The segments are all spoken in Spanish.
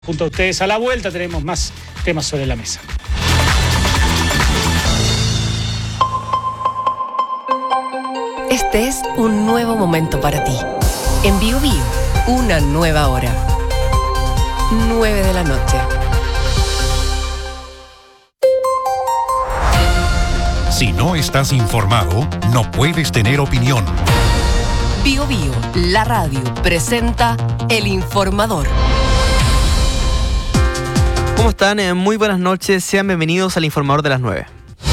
Junto a ustedes a la vuelta tenemos más temas sobre la mesa. Este es un nuevo momento para ti. En Bio Bio, una nueva hora. 9 de la noche. Si no estás informado, no puedes tener opinión. Bio Bio, la radio, presenta El Informador. ¿Cómo están? Muy buenas noches, sean bienvenidos al Informador de las 9.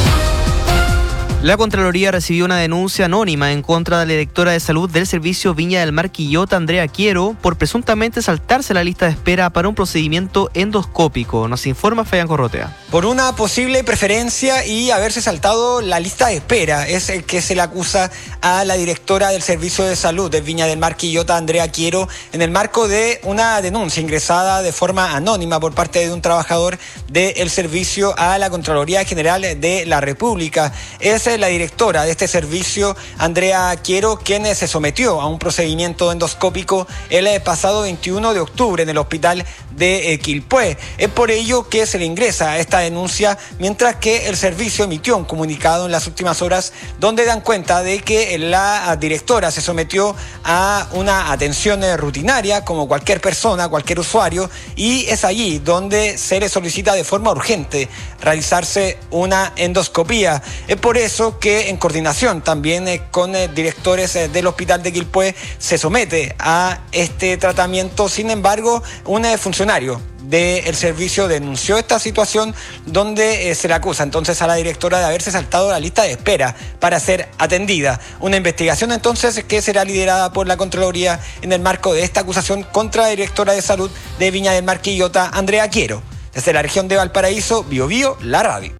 La Contraloría recibió una denuncia anónima en contra de la directora de salud del servicio Viña del Mar Quillota, Andrea Quiero, por presuntamente saltarse la lista de espera para un procedimiento endoscópico. Nos informa Fabián Corrotea. Por una posible preferencia y haberse saltado la lista de espera es el que se le acusa a la directora del servicio de salud de Viña del Mar Quillota, Andrea Quiero, en el marco de una denuncia ingresada de forma anónima por parte de un trabajador del servicio a la Contraloría General de la República. Es la directora de este servicio, Andrea Quiero, quien se sometió a un procedimiento endoscópico el pasado 21 de octubre en el hospital de Quilpué. Es por ello que se le ingresa a esta denuncia, mientras que el servicio emitió un comunicado en las últimas horas donde dan cuenta de que la directora se sometió a una atención rutinaria como cualquier persona, cualquier usuario, y es allí donde se le solicita de forma urgente realizarse una endoscopía. Es por eso que en coordinación también con directores del hospital de Quilpué se somete a este tratamiento. Sin embargo, un funcionario del servicio denunció esta situación donde se le acusa entonces a la directora de haberse saltado la lista de espera para ser atendida. Una investigación entonces que será liderada por la Contraloría en el marco de esta acusación contra la directora de salud de Viña del Mar Quillota, Andrea Quiero. Desde la región de Valparaíso, Bio Bio, la radio.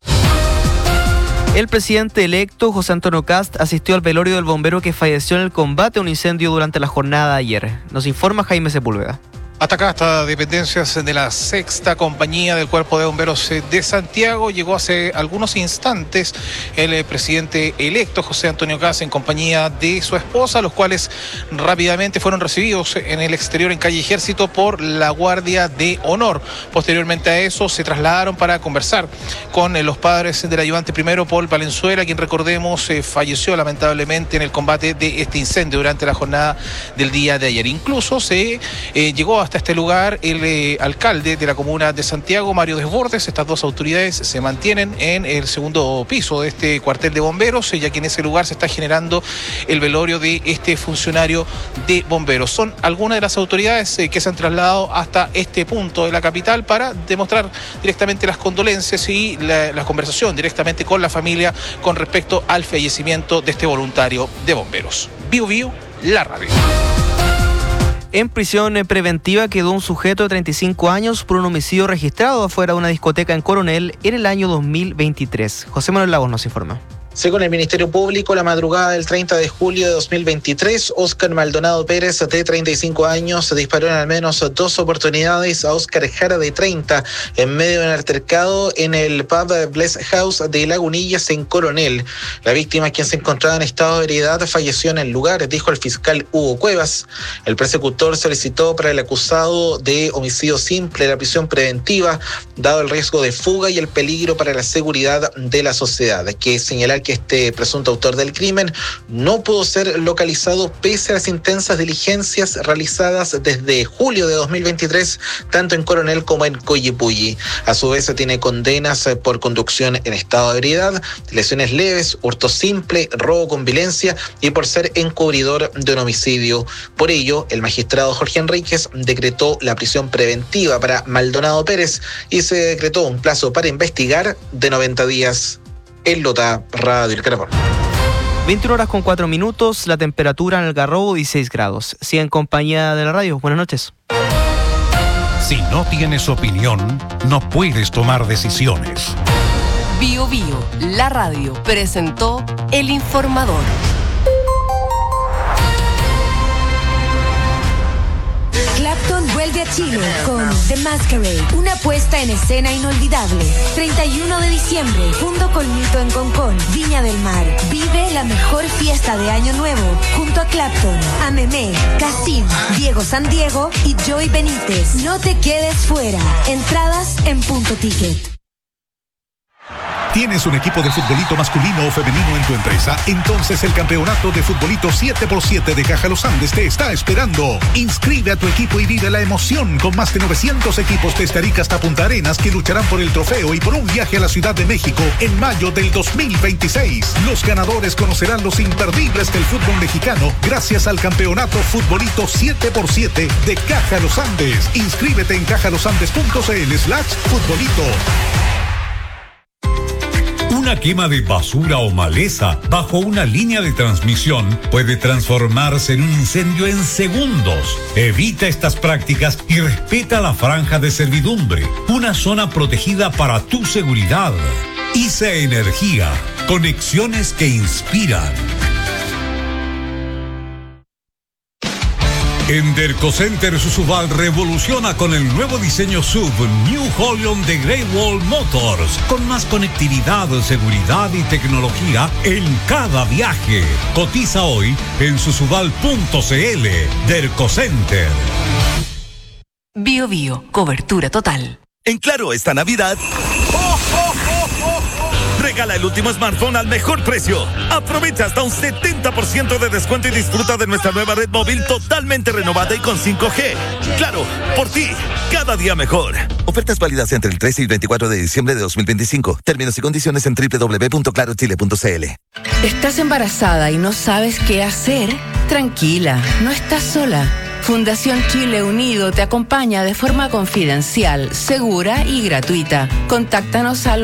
El presidente electo, José Antonio Kast, asistió al velorio del bombero que falleció en el combate a un incendio durante la jornada de ayer. Nos informa Jaime Sepúlveda. Hasta dependencias de la sexta compañía del Cuerpo de Bomberos de Santiago. Llegó hace algunos instantes el presidente electo, José Antonio Kast, en compañía de su esposa, los cuales rápidamente fueron recibidos en el exterior en calle Ejército por la Guardia de Honor. Posteriormente a eso se trasladaron para conversar con los padres del ayudante primero, Paul Valenzuela, quien recordemos falleció lamentablemente en el combate de este incendio durante la jornada del día de ayer. Incluso se llegó hasta este lugar el alcalde de la comuna de Santiago, Mario Desbordes. Estas dos autoridades se mantienen en el segundo piso de este cuartel de bomberos, ya que en ese lugar se está generando el velorio de este funcionario de bomberos. Son algunas de las autoridades que se han trasladado hasta este punto de la capital para demostrar directamente las condolencias y la conversación directamente con la familia con respecto al fallecimiento de este voluntario de bomberos. Bio Bio, la radio. En prisión preventiva quedó un sujeto de 35 años por un homicidio registrado afuera de una discoteca en Coronel en el año 2023. José Manuel Lagos nos informa. Según el Ministerio Público, la madrugada del 30 de julio de 2023, Óscar Maldonado Pérez, de 35 años, disparó en al menos 2 oportunidades a Óscar Jara, de 30, en medio de un altercado en el pub Bless House de Lagunillas, en Coronel. La víctima, quien se encontraba en estado de ebriedad, falleció en el lugar, dijo el fiscal Hugo Cuevas. El persecutor solicitó para el acusado de homicidio simple la prisión preventiva, dado el riesgo de fuga y el peligro para la seguridad de la sociedad, que señalar que este presunto autor del crimen no pudo ser localizado pese a las intensas diligencias realizadas desde julio de 2023, tanto en Coronel como en Coyipulli. A su vez, se tiene condenas por conducción en estado de ebriedad, lesiones leves, hurto simple, robo con violencia y por ser encubridor de un homicidio. Por ello, el magistrado Jorge Enríquez decretó la prisión preventiva para Maldonado Pérez y se decretó un plazo para investigar de 90 días. El Lota, Radio El Caracol. 21 horas con 4 minutos, la temperatura en Algarrobo 16 grados. Sigue en compañía de la radio. Buenas noches. Si no tienes opinión, no puedes tomar decisiones. Bio Bio, la radio, presentó El Informador. Clapton vuelve Vuelve a Chile con The Masquerade, una puesta en escena inolvidable. 31 de diciembre, Fundo Colmito en Concón, Viña del Mar. Vive la mejor fiesta de Año Nuevo junto a Clapton, Amemé, Cassim, Diego San Diego y Joy Benítez. No te quedes fuera. Entradas en Punto Ticket. ¿Tienes un equipo de futbolito masculino o femenino en tu empresa? Entonces el campeonato de futbolito 7x7 de Caja Los Andes te está esperando. Inscribe a tu equipo y vive la emoción con más de 900 equipos desde Arica hasta Punta Arenas que lucharán por el trofeo y por un viaje a la Ciudad de México en mayo del 2026. Los ganadores conocerán los imperdibles del fútbol mexicano gracias al campeonato futbolito 7x7 de Caja Los Andes. Inscríbete en cajalosandes.cl/futbolito. Una quema de basura o maleza bajo una línea de transmisión puede transformarse en un incendio en segundos. Evita estas prácticas y respeta la franja de servidumbre, una zona protegida para tu seguridad. ICE Energía, conexiones que inspiran. En Dercocenter Susubal revoluciona con el nuevo diseño SUV New Holland de Great Wall Motors, con más conectividad, seguridad y tecnología en cada viaje. Cotiza hoy en susubal.cl. Dercocenter. Bio Bio, cobertura total. En Claro, esta Navidad, regala el último smartphone al mejor precio. Aprovecha hasta un 70% de descuento y disfruta de nuestra nueva red móvil totalmente renovada y con 5G. Claro, por ti, cada día mejor. Ofertas válidas entre el 13 y el 24 de diciembre de 2025. Términos y condiciones en www.clarochile.cl. ¿Estás embarazada y no sabes qué hacer? Tranquila, no estás sola. Fundación Chile Unido te acompaña de forma confidencial, segura y gratuita. Contáctanos al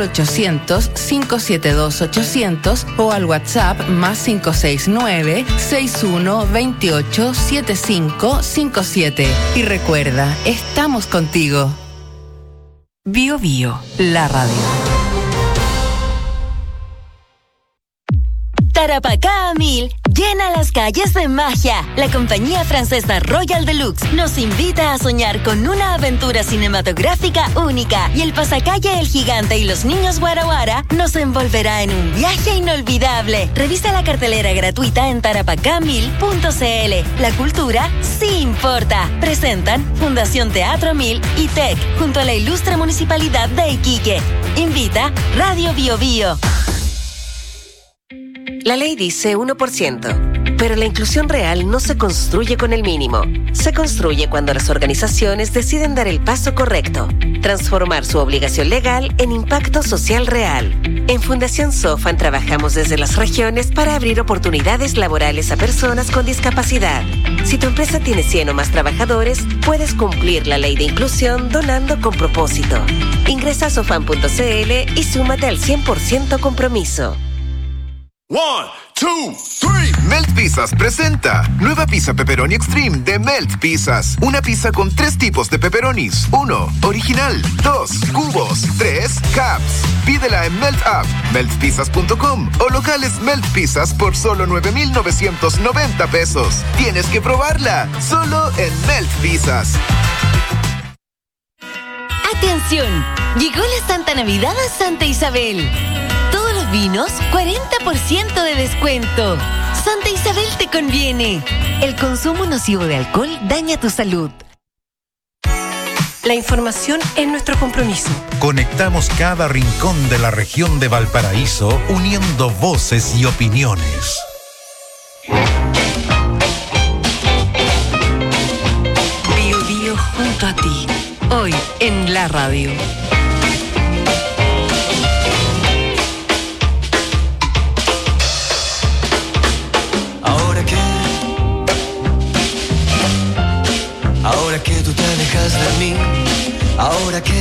800-572-800 o al WhatsApp +569 6128 7557. Y recuerda, estamos contigo. Bio Bio, la radio. Tarapacá a 1000 llena las calles de magia. La compañía francesa Royal Deluxe nos invita a soñar con una aventura cinematográfica única y el pasacalle El Gigante y los Niños Guara Guara nos envolverá en un viaje inolvidable. Revisa la cartelera gratuita en tarapacá1000.cl. La cultura sí importa. Presentan Fundación Teatro 1000 y TEC junto a la ilustre Municipalidad de Iquique. Invita Radio Bio Bio. La ley dice 1%, pero la inclusión real no se construye con el mínimo. Se construye cuando las organizaciones deciden dar el paso correcto, transformar su obligación legal en impacto social real. En Fundación SOFAN trabajamos desde las regiones para abrir oportunidades laborales a personas con discapacidad. Si tu empresa tiene 100 o más trabajadores, puedes cumplir la ley de inclusión donando con propósito. Ingresa a sofan.cl y súmate al 100% compromiso. 1, 2, 3. Melt Pizzas presenta nueva pizza pepperoni extreme de Melt Pizzas. Una pizza con 3 tipos de pepperonis. 1, original. 2, cubos. 3, caps. Pídela en Melt App, meltpizzas.com o locales Melt Pizzas por solo 9,990 pesos. Tienes que probarla, solo en Melt Pizzas. ¡Atención! Llegó la Santa Navidad a Santa Isabel. Todos los vinos, 40% de descuento. Santa Isabel te conviene. El consumo nocivo de alcohol daña tu salud. La información es nuestro compromiso. Conectamos cada rincón de la región de Valparaíso, uniendo voces y opiniones. Bio Bio junto a ti. Hoy en la radio. Ahora que tú te alejas de mí, ahora que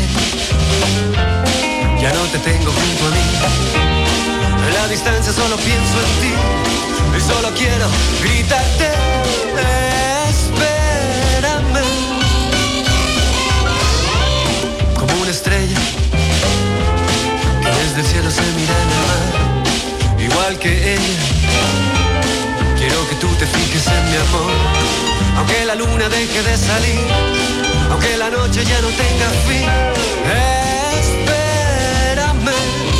ya no te tengo junto a mí, en la distancia solo pienso en ti y solo quiero gritarte, espérame. Como una estrella que desde el cielo se mira en el mar, igual que ella, quiero que tú te fijes en mi amor. Aunque la luna deje de salir, aunque la noche ya no tenga fin. Espérame.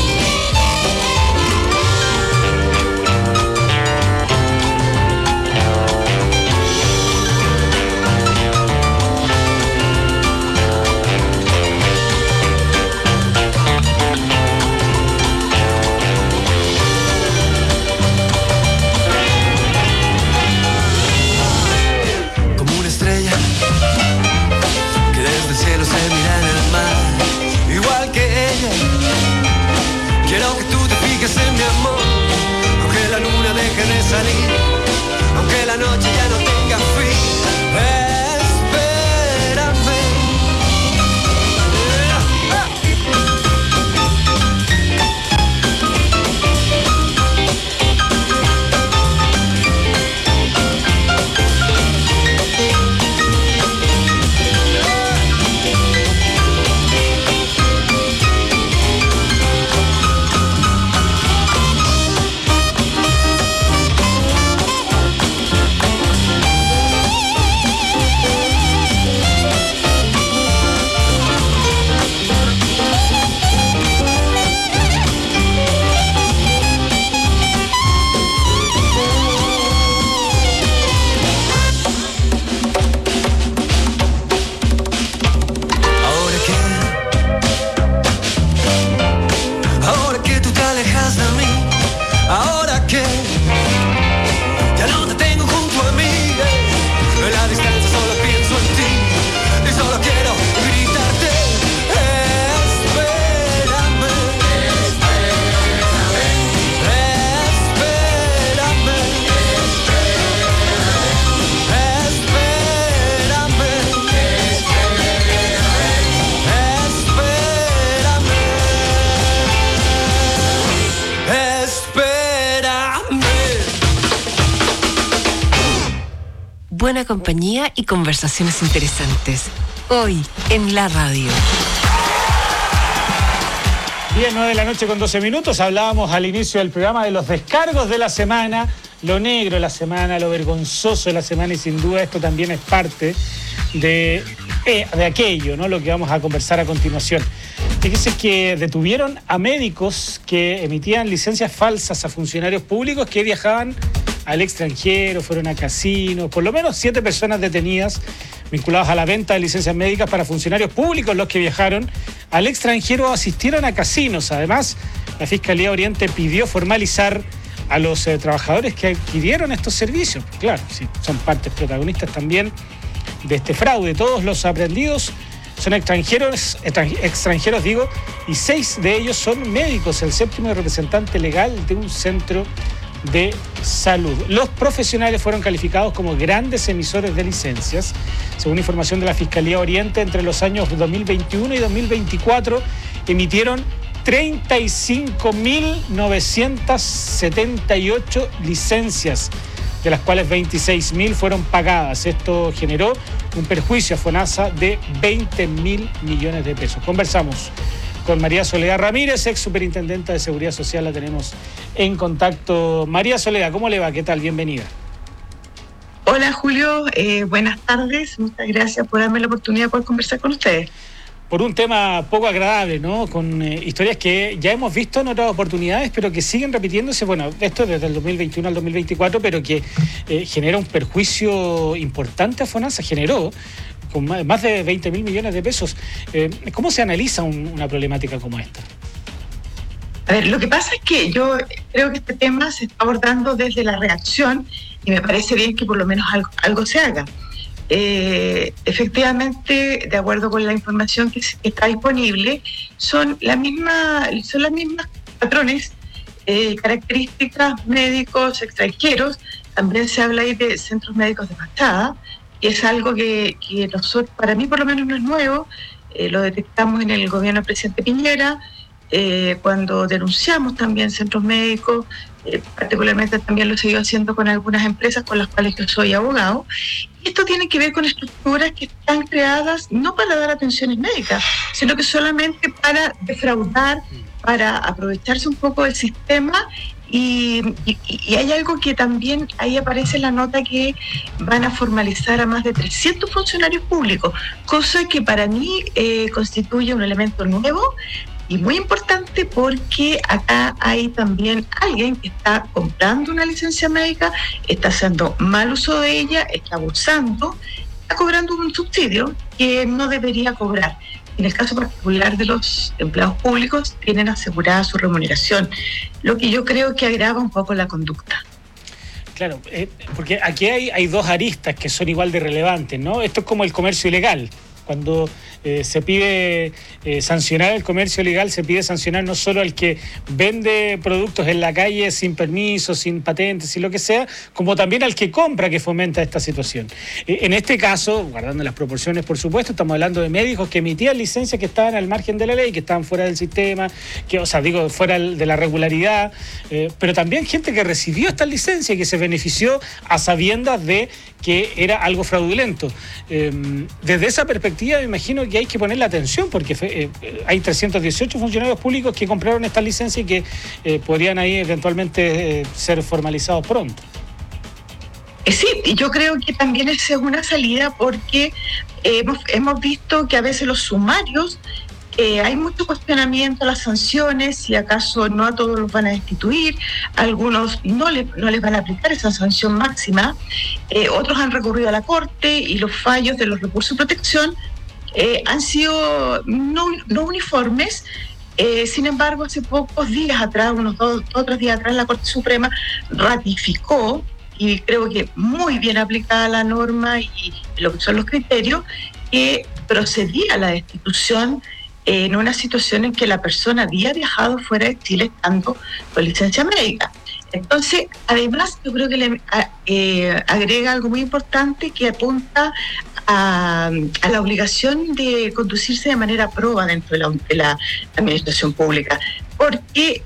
Cielo se mira en el mar, igual que ella. Quiero que tú te fijes en mi amor, aunque la luna deje de salir, aunque la noche ya no tenga fin. Espérame. Buena compañía y conversaciones interesantes. Hoy en la radio. 9 de la noche con 12 minutos. Hablábamos al inicio del programa de los descargos de la semana, lo negro de la semana, lo vergonzoso de la semana, y sin duda esto también es parte de aquello, ¿no? Lo que vamos a conversar a continuación. Fíjese que detuvieron a médicos que emitían licencias falsas a funcionarios públicos que viajaban al extranjero, fueron a casinos. Por lo menos 7 personas detenidas vinculadas a la venta de licencias médicas para funcionarios públicos, los que viajaron al extranjero, asistieron a casinos. Además, la Fiscalía Oriente pidió formalizar a los trabajadores que adquirieron estos servicios. Claro, sí, son partes protagonistas también de este fraude. Todos los aprehendidos son extranjeros, y 6 de ellos son médicos, el 7º representante legal de un centro de salud. Los profesionales fueron calificados como grandes emisores de licencias. Según información de la Fiscalía Oriente, entre los años 2021 y 2024 emitieron 35.978 licencias, de las cuales 26.000 fueron pagadas. Esto generó un perjuicio a FONASA de 20.000 millones de pesos. Conversamos con María Soledad Ramírez, ex superintendenta de Seguridad Social, la tenemos en contacto. María Soledad, ¿cómo le va? ¿Qué tal? Bienvenida. Hola Julio, buenas tardes, muchas gracias por darme la oportunidad de poder conversar con ustedes. Por un tema poco agradable, ¿no? Con historias que ya hemos visto en otras oportunidades, pero que siguen repitiéndose, bueno, esto desde el 2021 al 2024, pero que genera un perjuicio importante a FONASA, generó con más de 20.000 millones de pesos. ¿Cómo se analiza una problemática como esta? A ver, lo que pasa es que yo creo que este tema se está abordando desde la reacción y me parece bien que por lo menos algo se haga. Efectivamente, de acuerdo con la información que está disponible, son las mismas patrones, características, médicos extranjeros. También se habla ahí de centros médicos de fachada, y es algo que nosotros, para mí por lo menos no es nuevo. Lo detectamos en el gobierno del presidente Piñera, cuando denunciamos también centros médicos, particularmente también lo he seguido haciendo con algunas empresas con las cuales yo soy abogado. Y esto tiene que ver con estructuras que están creadas no para dar atenciones médicas, sino que solamente para defraudar, para aprovecharse un poco del sistema Y hay algo que también ahí aparece en la nota, que van a formalizar a más de 300 funcionarios públicos, cosa que para mí constituye un elemento nuevo y muy importante, porque acá hay también alguien que está comprando una licencia médica, está haciendo mal uso de ella, está abusando, está cobrando un subsidio que no debería cobrar. En el caso particular de los empleados públicos, tienen asegurada su remuneración, lo que yo creo que agrava un poco la conducta. Claro, porque aquí hay dos aristas que son igual de relevantes, ¿no? Esto es como el comercio ilegal. Cuando se pide sancionar el comercio ilegal, se pide sancionar no solo al que vende productos en la calle sin permiso, sin patentes, sin lo que sea, como también al que compra, que fomenta esta situación. En este caso, guardando las proporciones, por supuesto, estamos hablando de médicos que emitían licencias que estaban al margen de la ley, que estaban fuera del sistema, fuera de la regularidad, pero también gente que recibió estas licencias y que se benefició a sabiendas de que era algo fraudulento. Desde esa perspectiva, me imagino que hay que ponerle atención, porque hay 318 funcionarios públicos que compraron esta licencia y que podrían ahí eventualmente ser formalizados pronto. Sí, y yo creo que también esa es una salida, porque hemos visto que a veces los sumarios, hay mucho cuestionamiento a las sanciones, si acaso no a todos los van a destituir, algunos no les van a aplicar esa sanción máxima, otros han recurrido a la Corte y los fallos de los recursos de protección han sido no uniformes. Sin embargo, hace pocos días atrás, unos dos o 3 días atrás, la Corte Suprema ratificó, y creo que muy bien aplicada la norma y lo que son los criterios, que procedía a la destitución en una situación en que la persona había viajado fuera de Chile estando con licencia médica. Entonces, además, yo creo que le agrega algo muy importante, que apunta a la obligación de conducirse de manera proba dentro de la administración pública, porque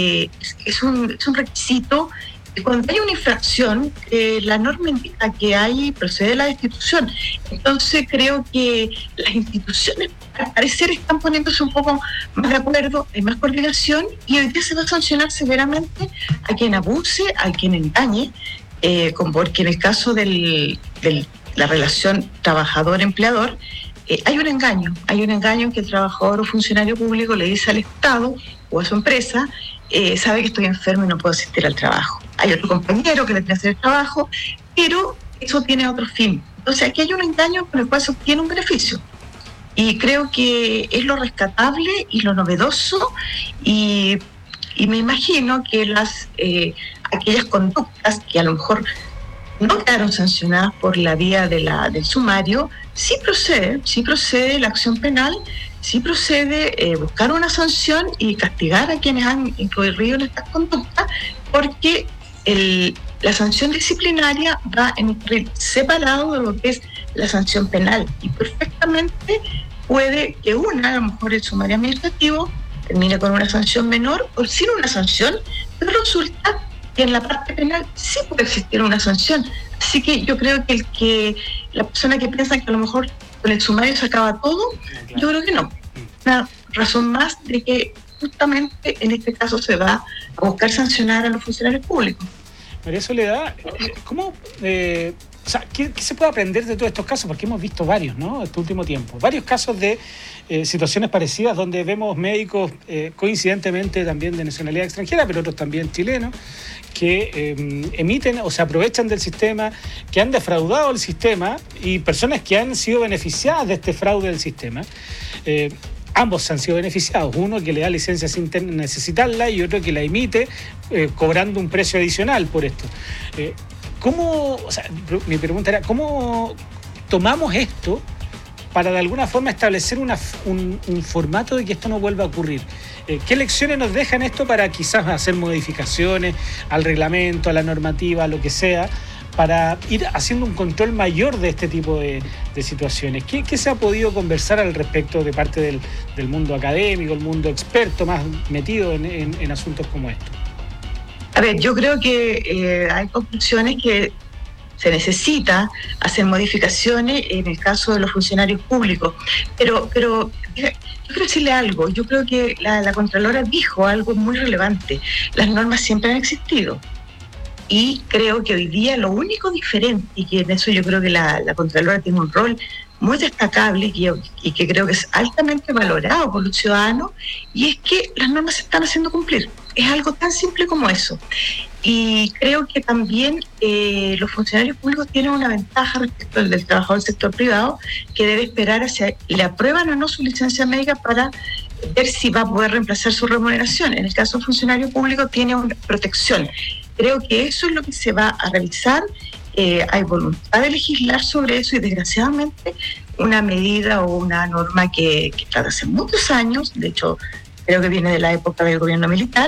es un requisito. Cuando hay una infracción, la norma indica que procede la destitución. Entonces creo que las instituciones, al parecer, están poniéndose un poco más de acuerdo, hay más coordinación, y hoy día se va a sancionar severamente a quien abuse, a quien engañe, porque en el caso de la relación trabajador-empleador, hay un engaño en que el trabajador o funcionario público le dice al Estado o a su empresa: sabe que estoy enfermo y no puedo asistir al trabajo. Hay otro compañero que le tiene que hacer el trabajo, pero eso tiene otro fin. Entonces aquí hay un engaño con el cual se obtiene un beneficio. Y creo que es lo rescatable y lo novedoso, y me imagino que aquellas conductas que a lo mejor no quedaron sancionadas por la vía del sumario, sí procede la acción penal, sí procede buscar una sanción y castigar a quienes han incurrido en estas conductas, porque la sanción disciplinaria va en un carril separado de lo que es la sanción penal, y perfectamente puede que a lo mejor el sumario administrativo termine con una sanción menor o sin una sanción, pero resulta que en la parte penal sí puede existir una sanción. Así que yo creo que la persona que piensa que a lo mejor con el sumario se acaba todo, yo creo que no. Una razón más de que justamente en este caso se va a buscar sancionar a los funcionarios públicos. María Soledad, ¿cómo, ¿qué se puede aprender de todos estos casos? Porque hemos visto varios, ¿no?, este último tiempo. Varios casos de situaciones parecidas donde vemos médicos, coincidentemente también de nacionalidad extranjera, pero otros también chilenos, que emiten o se aprovechan del sistema, que han defraudado el sistema, y personas que han sido beneficiadas de este fraude del sistema. Ambos han sido beneficiados, uno que le da licencia sin necesitarla y otro que la emite cobrando un precio adicional por esto. Mi pregunta era, ¿cómo tomamos esto para de alguna forma establecer un formato de que esto no vuelva a ocurrir? ¿Qué lecciones nos dejan esto para quizás hacer modificaciones al reglamento, a la normativa, a lo que sea, para ir haciendo un control mayor de este tipo de situaciones? ¿Qué se ha podido conversar al respecto de parte del mundo académico, el mundo experto más metido en asuntos como estos? A ver, yo creo que hay conclusiones que se necesita hacer modificaciones en el caso de los funcionarios públicos. Pero yo quiero decirle algo. Yo creo que la Contralora dijo algo muy relevante. Las normas siempre han existido. Y creo que hoy día lo único diferente, y que en eso yo creo que la Contralora tiene un rol muy destacable y que creo que es altamente valorado por los ciudadanos, y es que las normas se están haciendo cumplir. Es algo tan simple como eso. Y creo que también los funcionarios públicos tienen una ventaja respecto al del trabajador del sector privado, que debe esperar a si le aprueban o no su licencia médica para ver si va a poder reemplazar su remuneración. En el caso del funcionario público tiene una protección. Creo que eso es lo que se va a revisar. Hay voluntad de legislar sobre eso y desgraciadamente una medida o una norma que está de hace muchos años, de hecho creo que viene de la época del gobierno militar,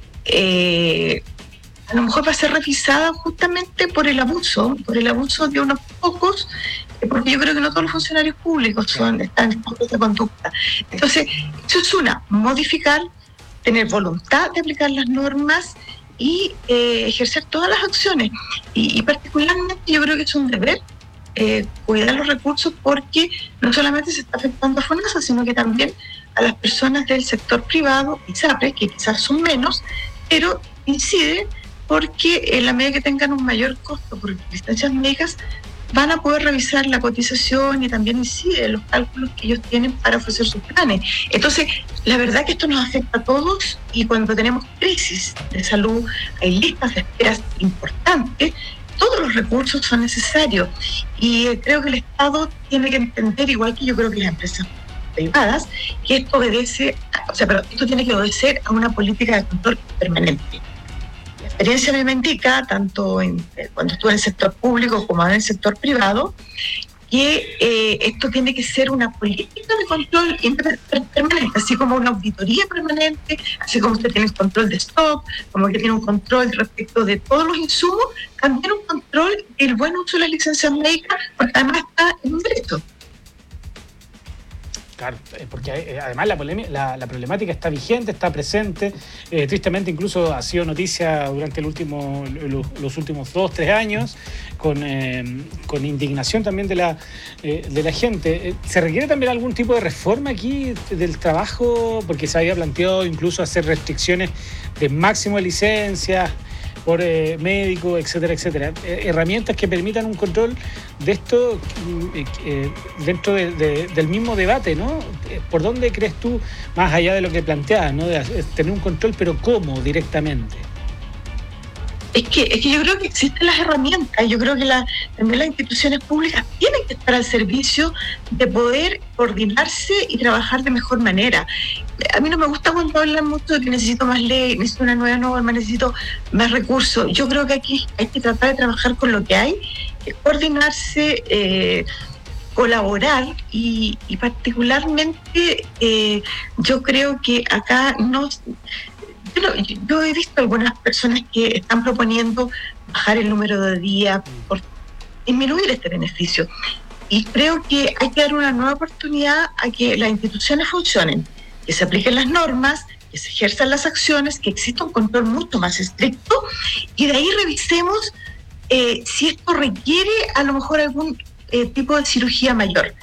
a lo mejor va a ser revisada justamente por el abuso de unos pocos, porque yo creo que no todos los funcionarios públicos están en esta conducta. Entonces, eso es modificar, tener voluntad de aplicar las normas y ejercer todas las acciones. Y particularmente yo creo que es un deber cuidar los recursos, porque no solamente se está afectando a FONASA, sino que también a las personas del sector privado, ISAPRES, que quizás son menos, pero incide porque en la medida que tengan un mayor costo por licencias médicas, van a poder revisar la cotización y también incide en los cálculos que ellos tienen para ofrecer sus planes. Entonces, la verdad que esto nos afecta a todos, y cuando tenemos crisis de salud, hay listas de esperas importantes, todos los recursos son necesarios. Y creo que el Estado tiene que entender, igual que yo creo que las empresas privadas, que esto esto tiene que obedecer a una política de control permanente. La experiencia me indica, tanto cuando estuve en el sector público como en el sector privado, que esto tiene que ser una política de control permanente, así como una auditoría permanente, así como usted tiene el control de stock, como que tiene un control respecto de todos los insumos, también un control del buen uso de las licencias médicas, porque además está en un derecho. Claro, porque además la problemática está vigente, está presente. Tristemente incluso ha sido noticia durante los últimos 2-3 años, con indignación también de la gente. ¿Se requiere también algún tipo de reforma aquí del trabajo? Porque se había planteado incluso hacer restricciones de máximo de licencias por médico, etcétera, etcétera. Herramientas que permitan un control de esto dentro del mismo debate, ¿no? ¿Por dónde crees tú, más allá de lo que planteabas, ¿no? De tener un control, pero cómo directamente? Es que yo creo que existen las herramientas. Yo creo que también las instituciones públicas tienen que estar al servicio de poder coordinarse y trabajar de mejor manera. A mí no me gusta cuando hablan mucho de que necesito más ley, necesito una nueva norma, necesito más recursos. Yo creo que aquí hay que tratar de trabajar con lo que hay, coordinarse, colaborar y particularmente yo creo que acá yo he visto algunas personas que están proponiendo bajar el número de días por disminuir este beneficio, y creo que hay que dar una nueva oportunidad a que las instituciones funcionen, que se apliquen las normas, que se ejerzan las acciones, que exista un control mucho más estricto, y de ahí revisemos si esto requiere a lo mejor algún tipo de cirugía mayor.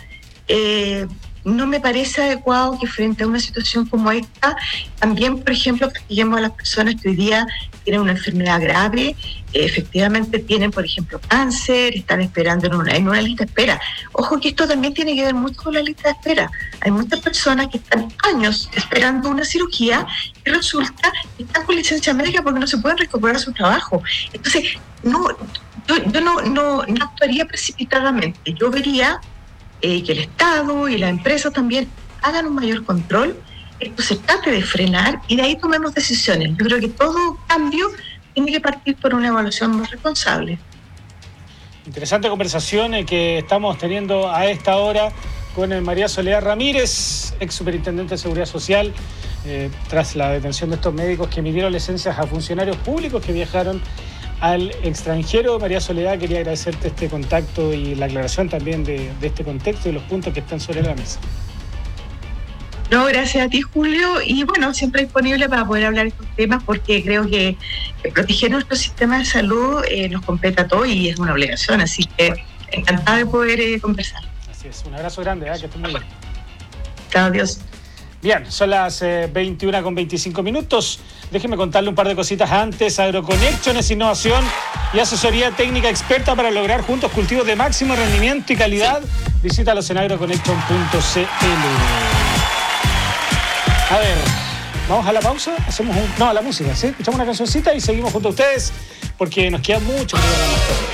No me parece adecuado que frente a una situación como esta, también, por ejemplo, castiguemos a las personas que hoy día tienen una enfermedad grave, efectivamente tienen, por ejemplo, cáncer, están esperando en una lista de espera. Ojo que esto también tiene que ver mucho con la lista de espera. Hay muchas personas que están años esperando una cirugía y resulta que están con licencia médica porque no se pueden recuperar a su trabajo. Entonces, yo no actuaría precipitadamente. Yo vería que el Estado y la empresa también hagan un mayor control, esto se trate de frenar y de ahí tomemos decisiones. Yo creo que todo cambio tiene que partir por una evaluación más responsable. Interesante conversación que estamos teniendo a esta hora con María Soledad Ramírez, ex superintendente de Seguridad Social, tras la detención de estos médicos que emitieron licencias a funcionarios públicos que viajaron al extranjero. María Soledad, quería agradecerte este contacto y la aclaración también de este contexto y los puntos que están sobre la mesa. No, gracias a ti, Julio, y bueno, siempre disponible para poder hablar de estos temas, porque creo que proteger nuestro sistema de salud nos compete a todos y es una obligación, así que encantada de poder conversar. Así es, un abrazo grande, que estén muy bien. Chao, adiós. Bien, son las 21:25. Déjenme contarle un par de cositas antes. AgroConnection es innovación y asesoría técnica experta para lograr juntos cultivos de máximo rendimiento y calidad. Visítalos en agroconnection.cl. A ver, vamos a la pausa. A la música, ¿sí? Escuchamos una cancioncita y seguimos junto a ustedes porque nos queda mucho que hablar.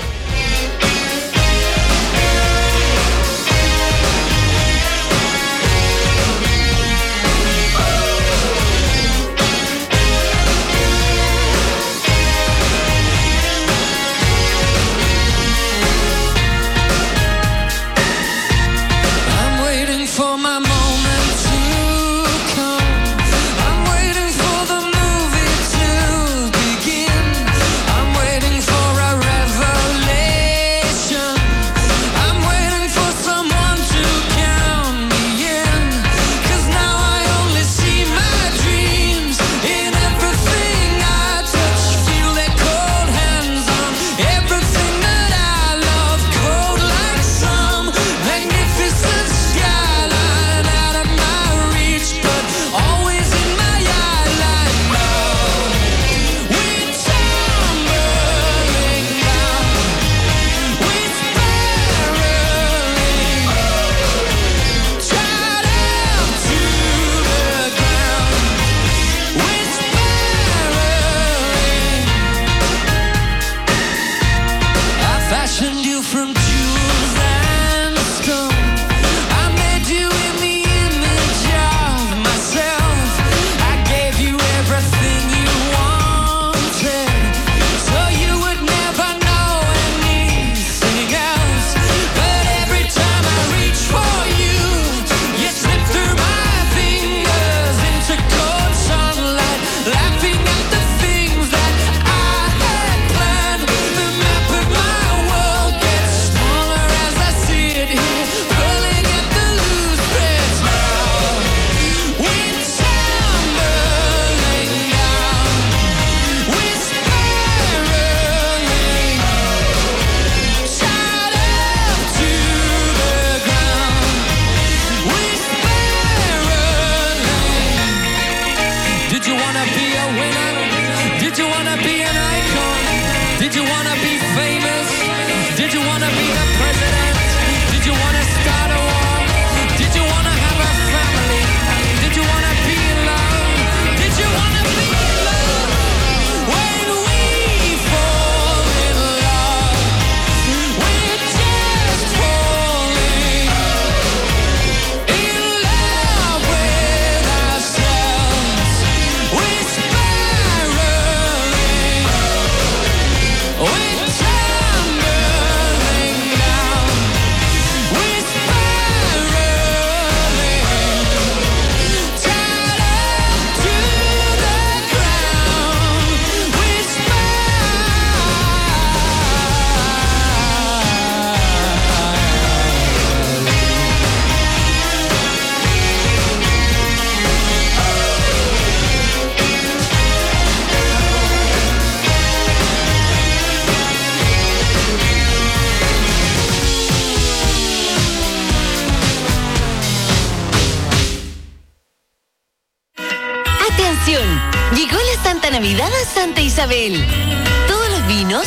Llegó la Santa Navidad a Santa Isabel. Todos los vinos,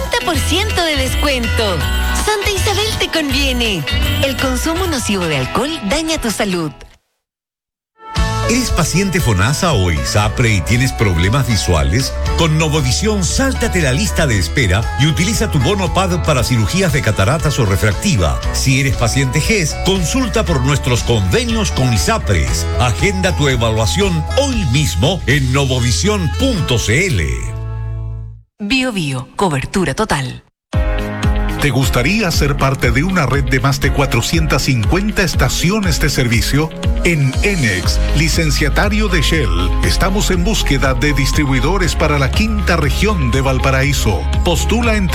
40% de descuento. Santa Isabel te conviene. El consumo nocivo de alcohol daña tu salud. ¿Eres paciente FONASA o ISAPRE y tienes problemas visuales? Con Novovisión, sáltate la lista de espera y utiliza tu bono PAD para cirugías de cataratas o refractiva. Si eres paciente GES, consulta por nuestros convenios con ISAPRES. Agenda tu evaluación hoy mismo en novovision.cl. Bio Bio, cobertura total. ¿Te gustaría ser parte de una red de más de 450 estaciones de servicio? En Enex, licenciatario de Shell, estamos en búsqueda de distribuidores para la quinta región de Valparaíso. Postula en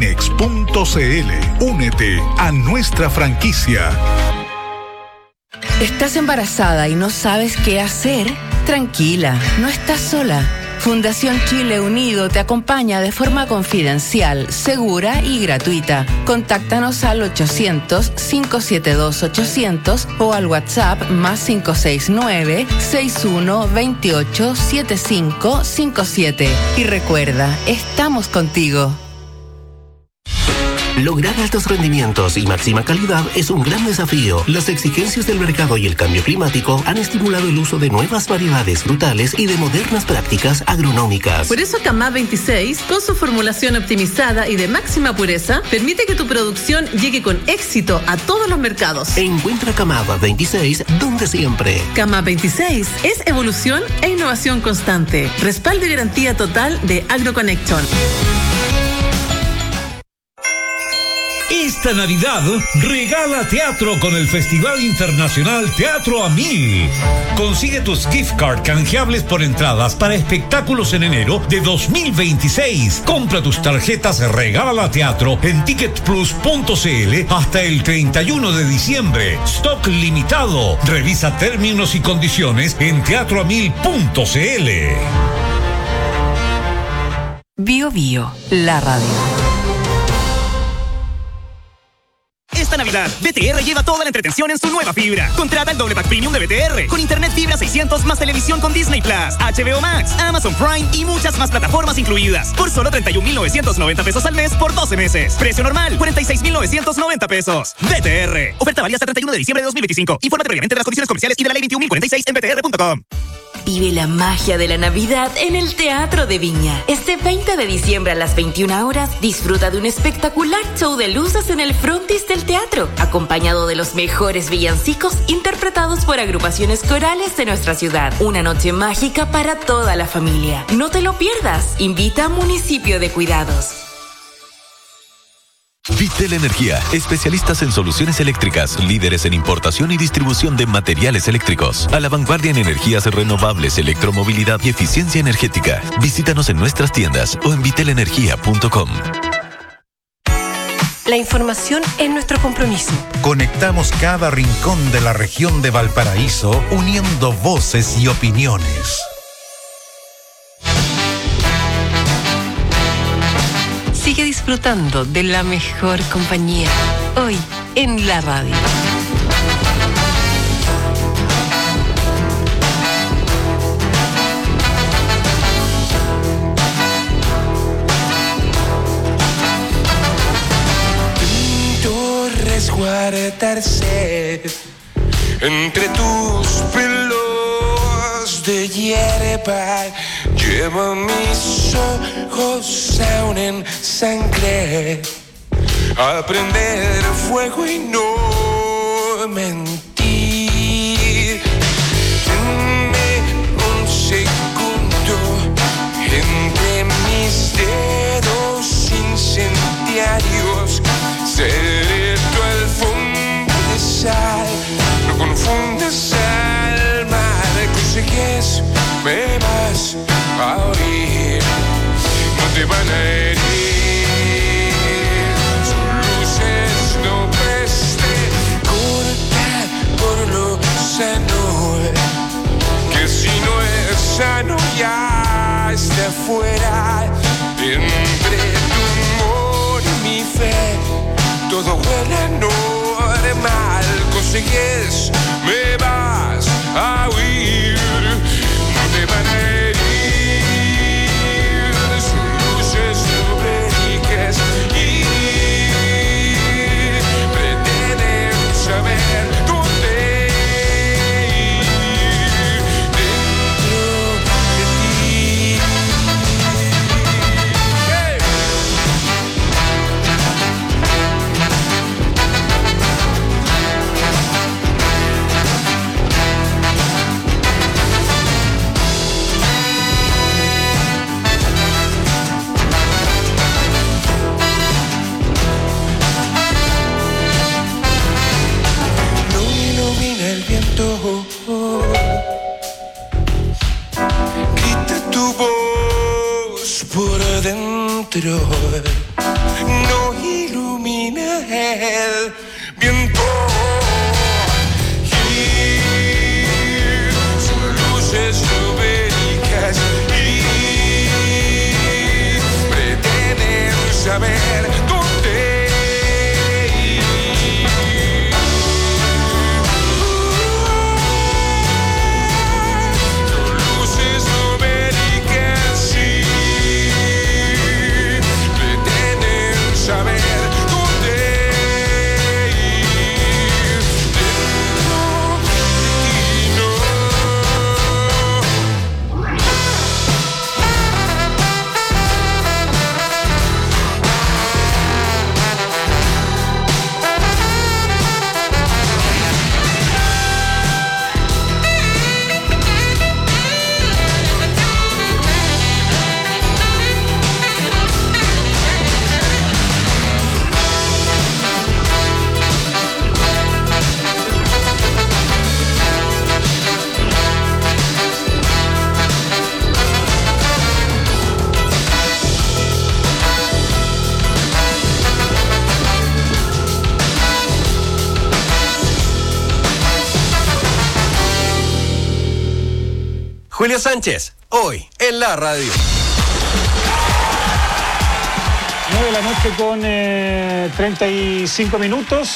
www.enex.cl. Únete a nuestra franquicia. ¿Estás embarazada y no sabes qué hacer? Tranquila, no estás sola. Fundación Chile Unido te acompaña de forma confidencial, segura y gratuita. Contáctanos al 800-572-800 o al WhatsApp +569 6128 7557. Y recuerda, estamos contigo. Lograr altos rendimientos y máxima calidad es un gran desafío. Las exigencias del mercado y el cambio climático han estimulado el uso de nuevas variedades frutales y de modernas prácticas agronómicas. Por eso Camá 26, con su formulación optimizada y de máxima pureza, permite que tu producción llegue con éxito a todos los mercados. Encuentra Camá 26 donde siempre. Camá 26 es evolución e innovación constante. Respaldo y garantía total de AgroConnection. Esta Navidad regala teatro con el Festival Internacional Teatro a 1000. Consigue tus gift card canjeables por entradas para espectáculos en enero de 2026. Compra tus tarjetas Regala Teatro en ticketplus.cl hasta el 31 de diciembre. Stock limitado. Revisa términos y condiciones en teatroa1000.cl. Bio Bio, la radio. Esta Navidad, BTR lleva toda la entretención en su nueva fibra. Contrata el doble pack premium de BTR con internet fibra 600 más televisión con Disney Plus, HBO Max, Amazon Prime y muchas más plataformas incluidas. Por solo 31,990 pesos al mes por 12 meses. Precio normal, 46,990 pesos. BTR. Oferta válida hasta 31 de diciembre de 2025. Infórmate previamente de las condiciones comerciales y de la ley 21.046 en btr.com. Vive la magia de la Navidad en el Teatro de Viña. Este 20 de diciembre a las 21 horas, disfruta de un espectacular show de luces en el frontis del teatro, acompañado de los mejores villancicos interpretados por agrupaciones corales de nuestra ciudad. Una noche mágica para toda la familia. No te lo pierdas. Invita a Municipio de Cuidados. Vitel Energía, especialistas en soluciones eléctricas, líderes en importación y distribución de materiales eléctricos, a la vanguardia en energías renovables, electromovilidad y eficiencia energética. Visítanos en nuestras tiendas o en vitelenergia.com. La información es nuestro compromiso. Conectamos cada rincón de la región de Valparaíso, uniendo voces y opiniones. Sigue disfrutando de la mejor compañía, hoy en la radio. Intento resguardarse entre tus pelos de hierba. Lleva mis ojos aún en sangre, a prender fuego y no mentir. Denme un segundo entre mis dedos incendiarios. Seré tu alfombra de sal, no confundas al mar. Consigues, me vas a oír, no te van a herir. Sus luces no preste, corta por lo sano, que si no es sano ya está fuera. Entre tu amor y mi fe, todo huele normal. Consigues, me vas a oír, no te van a herir. Sus luces no prediques y pretenden saber dónde ir dentro de ti. Hey. Grita tu voz por adentro, no ilumina el viento. Y Julio Sánchez, hoy en la radio. 9 de la noche con 35 minutos.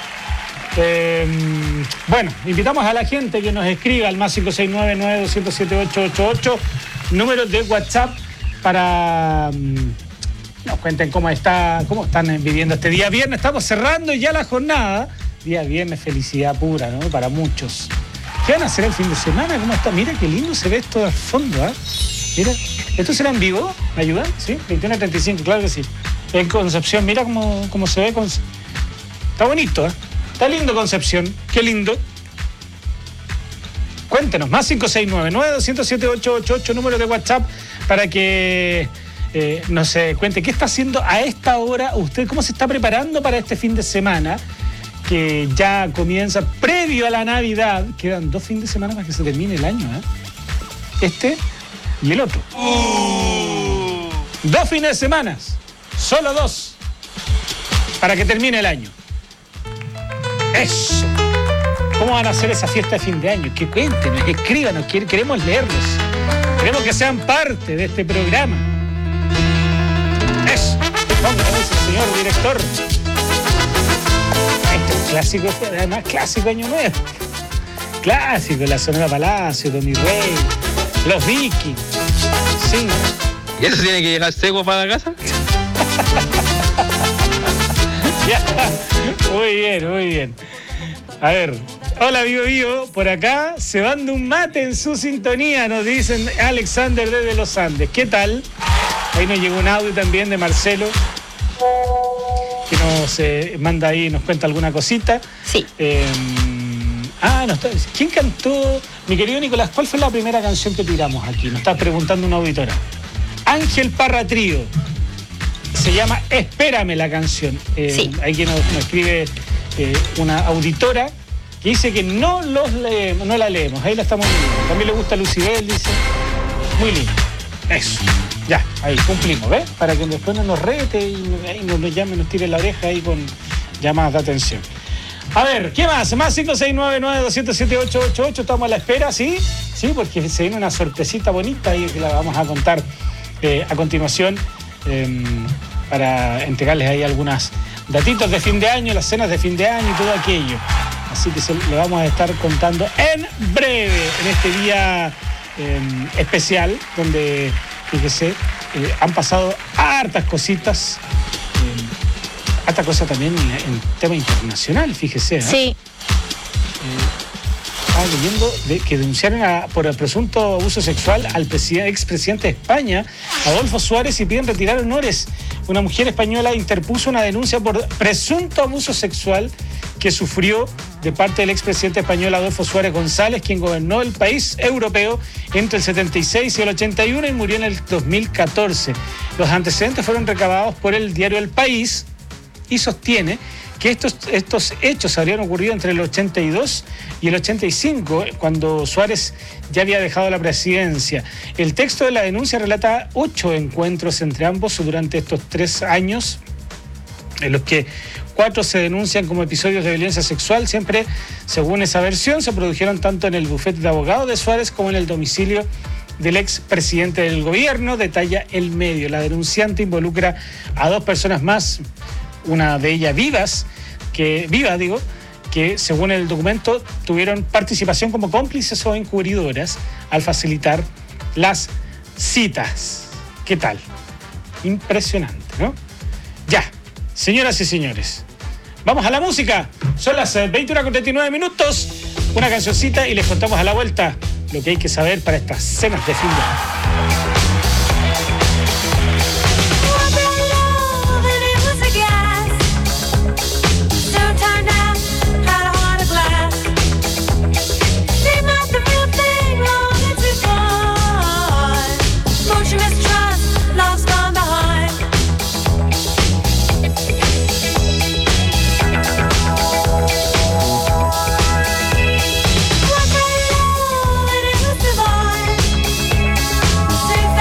Bueno, invitamos a la gente que nos escriba al más 569-9207-888, números de WhatsApp, para nos cuenten cómo están viviendo este día viernes. Estamos cerrando ya la jornada. Día viernes, felicidad pura, ¿no? Para muchos. ¿Qué van a hacer el fin de semana? ¿Cómo está? Mira qué lindo se ve esto al fondo, ¿eh? Mira, ¿esto será en vivo? ¿Me ayudan? Sí, 21:35, claro que sí. En Concepción, mira cómo se ve. Está bonito, ¿eh? Está lindo Concepción, qué lindo. Cuéntenos, más 569-9207-888, número de WhatsApp, para que nos cuente qué está haciendo a esta hora usted, cómo se está preparando para este fin de semana, que ya comienza previo a la Navidad. Quedan 2 fines de semana para que se termine el año, ¿eh? Este y el otro. 2 fines de semana, solo 2, para que termine el año. Eso. ¿Cómo van a hacer esa fiesta de fin de año? Que cuéntenos, escríbanos, queremos leerlos. Queremos que sean parte de este programa. Eso. Pónganos, señor director. Este es un clásico, además clásico Año Nuevo. Clásico, la Sonora Palacio, Tony Rey, los Vikings. Sí. ¿Y eso tiene que llegar seco para la casa? Ya. Muy bien, muy bien. A ver, hola Vivo, por acá se van de un mate en su sintonía, nos dicen Alexander desde los Andes. ¿Qué tal? Ahí nos llegó un audio también de Marcelo, que nos manda ahí, nos cuenta alguna cosita. Sí. ¿Quién cantó? Mi querido Nicolás, ¿cuál fue la primera canción que tiramos aquí? Nos está preguntando una auditora. Ángel Parra Trío. Se llama Espérame la canción. Sí. Hay quien nos escribe una auditora que dice que no la leemos. Ahí la estamos leyendo. También le gusta Lucibel, dice. Muy lindo. Eso. Ya, ahí cumplimos, ¿ves? Para que después no nos rete y ahí nos llame, nos tire la oreja ahí con llamadas de atención. A ver, ¿qué más? Más 569-9207-888. Estamos a la espera, ¿sí? Sí, porque se viene una sorpresita bonita ahí que la vamos a contar a continuación. Para entregarles ahí algunas datitos de fin de año, las cenas de fin de año y todo aquello. Así que lo vamos a estar contando en breve, en este día especial, donde, fíjese, han pasado hartas cositas, hartas cosas también en tema internacional, fíjese. Sí. Estaba leyendo que denunciaron por el presunto abuso sexual al expresidente de España, Adolfo Suárez, y piden retirar honores. Una mujer española interpuso una denuncia por presunto abuso sexual que sufrió de parte del expresidente español Adolfo Suárez González, quien gobernó el país europeo entre el 76 y el 81 y murió en el 2014. Los antecedentes fueron recabados por el diario El País y sostiene que estos hechos habrían ocurrido entre el 82 y el 85, cuando Suárez ya había dejado la presidencia. El texto de la denuncia relata 8 encuentros entre ambos durante estos 3 años, en los que 4 se denuncian como episodios de violencia sexual. Siempre, según esa versión, se produjeron tanto en el bufete de abogados de Suárez como en el domicilio del expresidente del gobierno, detalla El Medio. La denunciante involucra a 2 personas más, una de ellas viva, que según el documento tuvieron participación como cómplices o encubridoras al facilitar las citas. ¿Qué tal? Impresionante, ¿no? Ya, señoras y señores, vamos a la música. Son las 21:39, una cancioncita y les contamos a la vuelta lo que hay que saber para estas cenas de fin de año. Take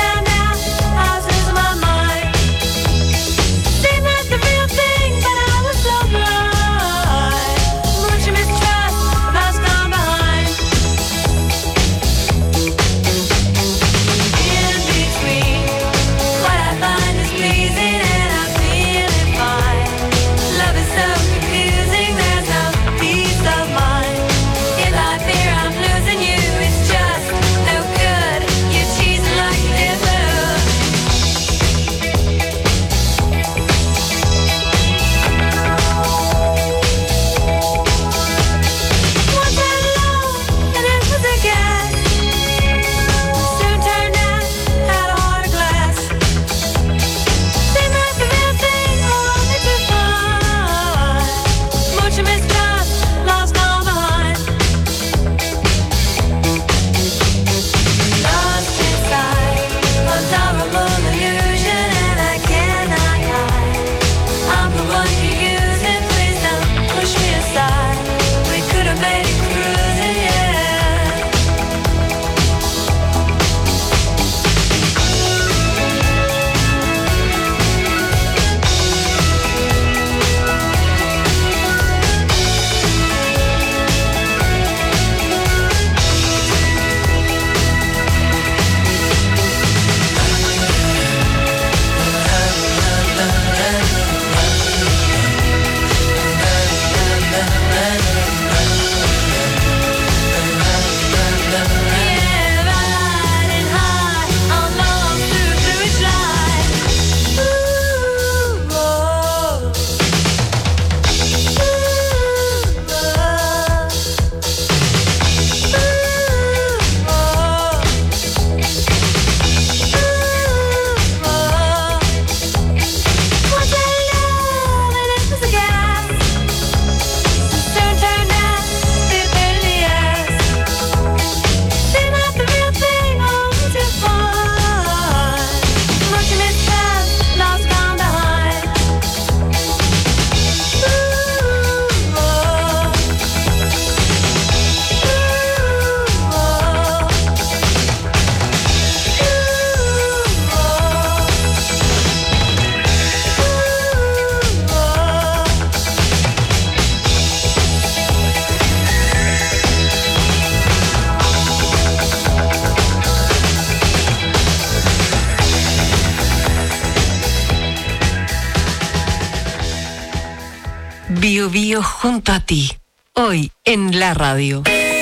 Bio junto a ti. Hoy en la radio.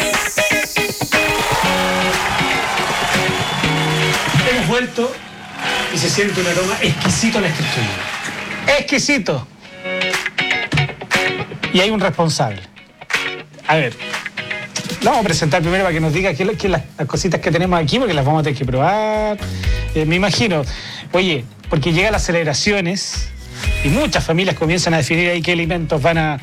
Hemos vuelto y se siente un aroma exquisito en este estudio. ¡Exquisito! Y hay un responsable. A ver, lo vamos a presentar primero para que nos diga qué las cositas que tenemos aquí, porque las vamos a tener que probar. Me imagino, oye, porque llegan las celebraciones y muchas familias comienzan a definir ahí qué alimentos van a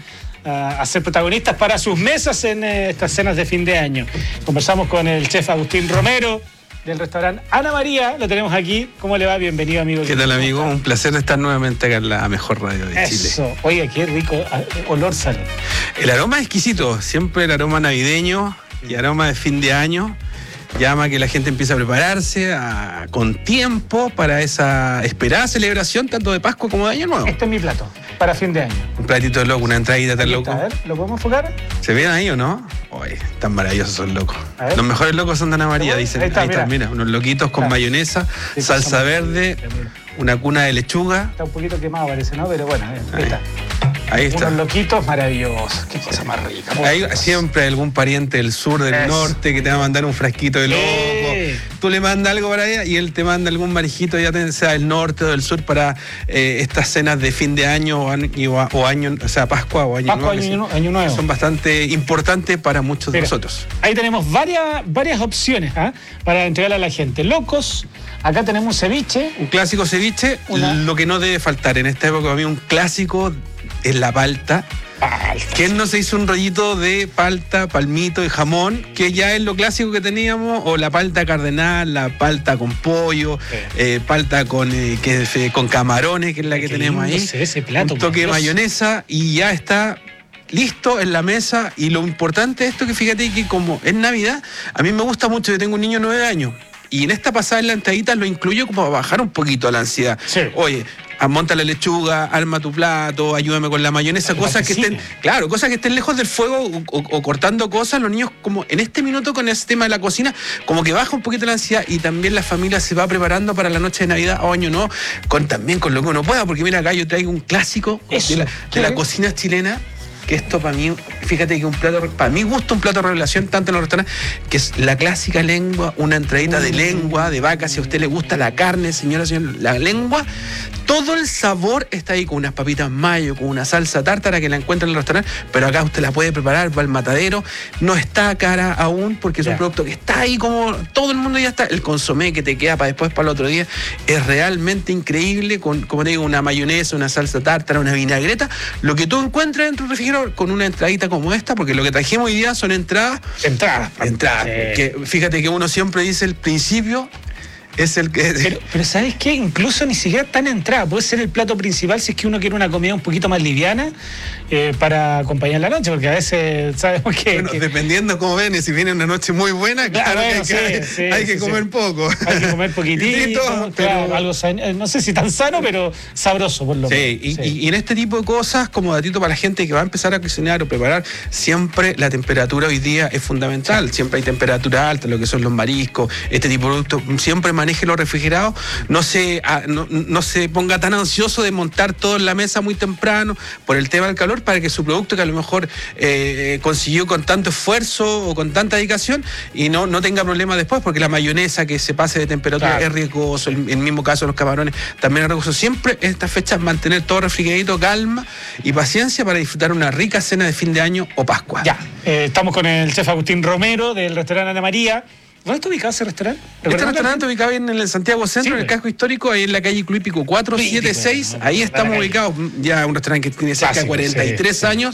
ser protagonistas para sus mesas en estas cenas de fin de año. Conversamos con el chef Agustín Romero del restaurante Ana María, lo tenemos aquí. ¿Cómo le va? Bienvenido, amigo. ¿Qué tal, amigo? Un placer estar nuevamente acá en la mejor radio de Chile. Eso, oiga, qué rico olor sale. El aroma es exquisito, siempre el aroma navideño y aroma de fin de año llama a que la gente empiece a prepararse con tiempo para esa esperada celebración tanto de Pascua como de Año Nuevo. Este es mi plato, para fin de año. Un platito de loco, una entradita tan loco. A ver, ¿lo podemos enfocar? ¿Se ven ahí o no? Uy, tan maravillosos son locos. Los mejores locos son de Ana María, dicen. Ahí está, mira, unos loquitos con mayonesa, salsa verde, una cuna de lechuga. Está un poquito quemado parece, ¿no? Pero bueno, ahí está. Ahí está. Unos loquitos maravillosos. Qué cosa más rica. Hay siempre algún pariente del sur, del norte, que te va a mandar un frasquito de loco. Tú le mandas algo para allá y él te manda algún marijito, ya sea del norte o del sur, para estas cenas de fin de año o año, o sea, Pascua o Año Nuevo. Año Nuevo. Son bastante importantes para muchos de nosotros. Ahí tenemos varias opciones para entregarle a la gente. Locos. Acá tenemos un ceviche. Un clásico ceviche. Lo que no debe faltar en esta época, para mí, un clásico es la palta. ¿Quién no se hizo un rollito de palta, palmito y jamón? Que ya es lo clásico que teníamos. O la palta cardenal, la palta con pollo, palta con camarones, que es la que tenemos ahí. Ese plato, un toque de mayonesa y ya está listo en la mesa. Y lo importante de esto, que fíjate que como es Navidad, a mí me gusta mucho. Yo tengo un niño de 9 años. Y en esta pasada en la entradita lo incluyo como para bajar un poquito la ansiedad. Sí. Oye, monta la lechuga, arma tu plato, ayúdame con la mayonesa, cosas que estén lejos del fuego o cortando cosas. Los niños, como en este minuto con ese tema de la cocina, como que baja un poquito la ansiedad, y también la familia se va preparando para la noche de Navidad o Año Nuevo, también con lo que uno pueda, porque mira, acá yo traigo un clásico de la cocina chilena. Que esto para mí, fíjate que para mí gusta un plato de revelación tanto en los restaurantes, que es la clásica lengua, una entradita de lengua de vaca. Si a usted le gusta la carne, señor, la lengua, todo el sabor está ahí, con unas papitas mayo, con una salsa tártara que la encuentra en el restaurante, pero acá usted la puede preparar, va al matadero, no está cara aún porque es un producto que está ahí, como todo el mundo ya está. El consomé que te queda para después, para el otro día, es realmente increíble, con, como te digo, una mayonesa, una salsa tártara, una vinagreta, lo que tú encuentras dentro del refrigerador, con una entradita como esta, porque lo que trajimos hoy día son entradas. Porque fíjate que uno siempre dice el principio es el que... Pero ¿sabes qué? Incluso ni siquiera tan entrada. Puede ser el plato principal si es que uno quiere una comida un poquito más liviana para acompañar la noche, porque a veces sabemos que... Bueno, dependiendo cómo ven, si viene una noche muy buena, claro, hay que comer poco. Hay que comer poquitito, pero algo sano, no sé si tan sano, pero sabroso por lo menos. Y en este tipo de cosas, como datito para la gente que va a empezar a cocinar o preparar, siempre la temperatura hoy día es fundamental. Siempre hay temperatura alta, lo que son los mariscos, este tipo de productos. Siempre manéjelo refrigerado, no se ponga tan ansioso de montar todo en la mesa muy temprano por el tema del calor, para que su producto, que a lo mejor consiguió con tanto esfuerzo o con tanta dedicación, y no tenga problemas después, porque la mayonesa que se pase de temperatura es riesgoso, el mismo caso de los camarones también es riesgoso. Siempre en estas fechas mantener todo refrigeradito, calma y paciencia para disfrutar una rica cena de fin de año o Pascua. Estamos con el chef Agustín Romero del restaurante Ana María. ¿Dónde está ubicado ese restaurante? Este restaurante ubicado en el Santiago Centro, en el casco histórico, ahí en la calle Club Hípico 476. Ahí estamos ubicados. Ya un restaurante que tiene cerca de 43 años.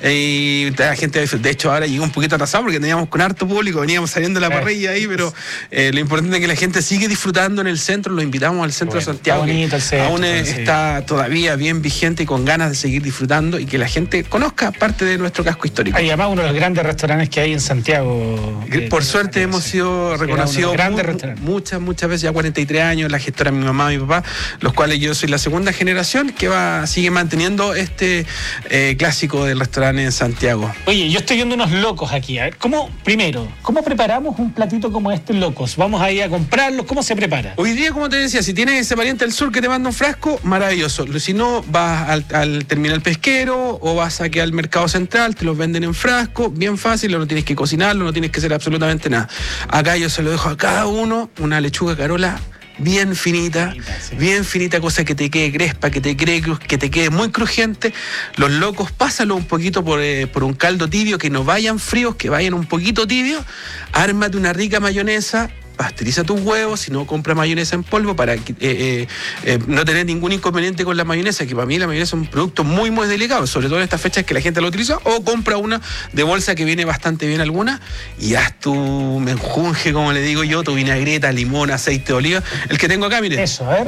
Y la gente, de hecho, ahora llegó un poquito atrasado porque teníamos con harto público, veníamos saliendo de la parrilla ahí, pero lo importante es que la gente sigue disfrutando en el centro. Lo invitamos al centro de Santiago. Está bonito el centro, aún está todavía bien vigente y con ganas de seguir disfrutando, y que la gente conozca parte de nuestro casco histórico. Y además uno de los grandes restaurantes que hay en Santiago. Por suerte hemos sido yo he reconocido muchas veces, ya 43 años, la gestora mi mamá, mi papá, los cuales yo soy la segunda generación que sigue manteniendo este clásico del restaurante en Santiago. Oye, yo estoy viendo unos locos aquí. A ver, ¿cómo preparamos un platito como este, locos? Vamos a ir a comprarlos. ¿Cómo se prepara? Hoy día, como te decía, si tienes ese pariente del sur que te manda un frasco, maravilloso. Si no, vas al terminal pesquero o vas aquí al mercado central, te los venden en frasco, bien fácil, no tienes que cocinarlo, no tienes que hacer absolutamente nada. Acá yo se lo dejo a cada uno, una lechuga carola bien finita, cosa que te quede crespa, que te quede muy crujiente. Los locos, pásalo un poquito por un caldo tibio, que no vayan fríos, que vayan un poquito tibios. Ármate una rica mayonesa, pasteuriza tus huevos, si no, compra mayonesa en polvo para no tener ningún inconveniente con la mayonesa, que para mí la mayonesa es un producto muy, muy delicado, sobre todo en estas fechas que la gente lo utiliza, o compra una de bolsa que viene bastante bien alguna, y haz tu menjunje, como le digo yo, tu vinagreta, limón, aceite de oliva, el que tengo acá, mire. Eso, a ver,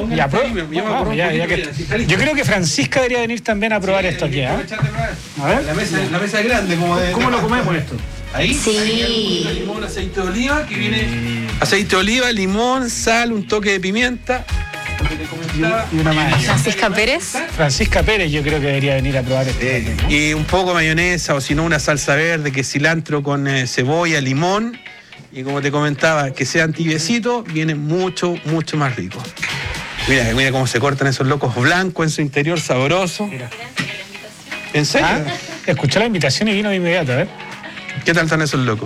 yo creo que Francisca debería venir también a probar esto aquí, ¿eh? A ver, la mesa es grande, ¿Cómo lo comemos esto? Ahí, sí. Ahí limón, aceite de oliva, que viene aceite de oliva, limón, sal, un toque de pimienta. Y una mayonesa. Francisca Pérez. Francisca Pérez, yo creo que debería venir a probar esto. ¿No? Y un poco de mayonesa, o si no, una salsa verde, que es cilantro con cebolla, limón. Y como te comentaba, que sean tibiecitos, viene mucho, mucho más rico. Mira cómo se cortan esos locos blancos en su interior, sabroso. Mira. ¿En serio? Escuchó la invitación y vino de inmediato, a ver. ¿Qué tal están esos locos?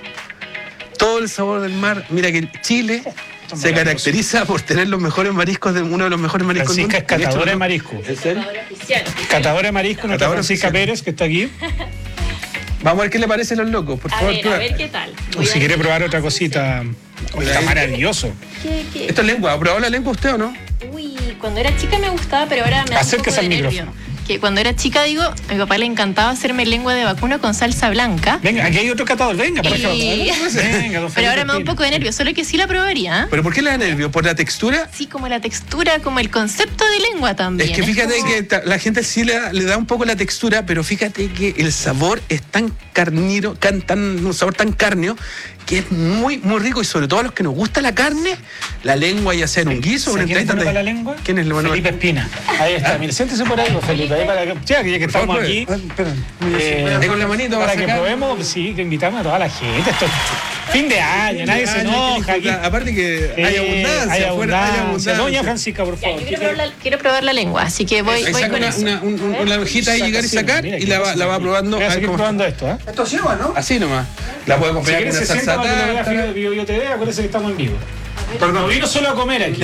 Todo el sabor del mar. Mira que Chile se caracteriza por tener los mejores mariscos, uno de los mejores mariscos del mundo. Francisca es catadora de marisco. ¿En serio? Catadora de marisco, nuestra Francisca Pérez, que está aquí. Vamos a ver qué le parecen los locos, por favor. A ver qué tal. O si quiere probar otra cosita. Está maravilloso. ¿Qué? ¿Esto es lengua? ¿Ha probado la lengua usted o no? Uy, cuando era chica me gustaba, pero ahora me da un poco de nervio. Que cuando era chica, a mi papá le encantaba hacerme lengua de vacuno con salsa blanca. Venga, aquí hay otro catador, venga, para Venga, pero ahora me da un poco de nervio, solo que sí la probaría. ¿Pero por qué le da nervio? ¿Por la textura? Sí, como la textura, como el concepto de lengua también. Es que fíjate que la gente sí le da un poco la textura, pero fíjate que el sabor es tan carnero, un sabor tan cárneo, que es muy, muy rico, y sobre todo a los que nos gusta la carne, la lengua, ya sea en un guiso o en ¿Quién es bueno para la lengua? ¿Quién es el bueno? Felipe Espina. Ahí está, mire, siéntese por ahí, Felipe, ahí para que, ya que estamos aquí. Ahí con la manito para que probemos, sí, que invitamos a toda la gente. Esto es fin de año, nadie se enoja aquí. Aparte que hay abundancia. Hay abundancia. Doña Francisca, por favor. Quiero probar la lengua, así que voy con eso. Una hojita y llegar y sacar, y la va probando. Voy a seguir probando esto, ¿eh? Esto sí va, ¿no? Así nomás. La puedo acompañar con una salsa tarta. Yo te veo, acuérdense que estamos en vivo. Pero no vino solo a comer aquí.